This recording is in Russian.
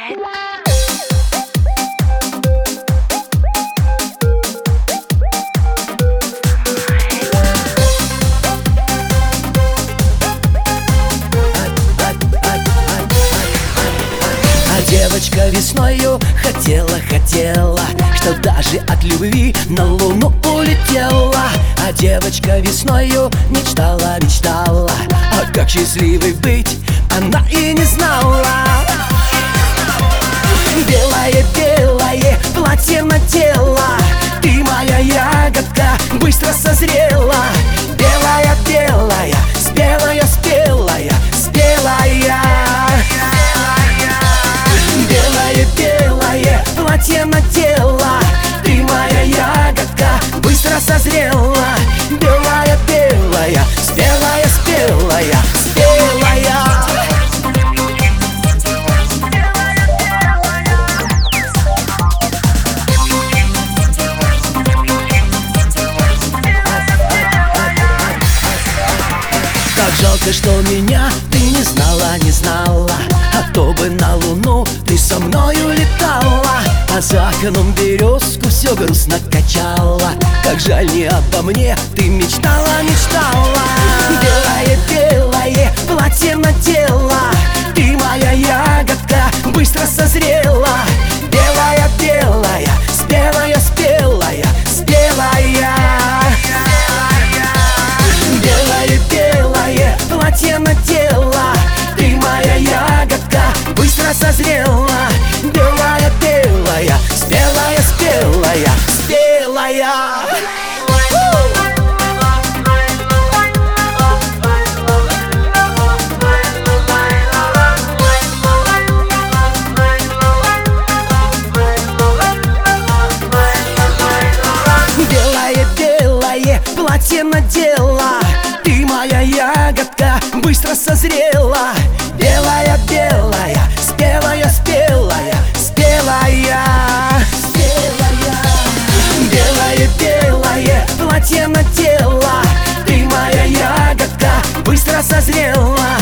Девочка весною хотела, что даже от любви на луну улетела. А девочка весною мечтала, а как счастливой быть она и не знала. Белое платье надела, ты моя ягодка быстро созрела. Белая, спелая, белое платье надела, ты моя ягодка быстро созрела. Белая, спелая. Как жалко, что меня ты не знала, а то бы на луну ты со мною летала. А за окном березку все грустно качала. Как жаль, не обо мне ты мечтала. Белое платье надела, ты моя ягодка быстро созрела. Белая, спелая. Белое платье надела, ты моя ягодка быстро созрела. Белая, спелая. Белое платье надела, ты моя ягодка быстро созрела. Белая, спелая. Белое платье надела, ты моя ягодка быстро созрела.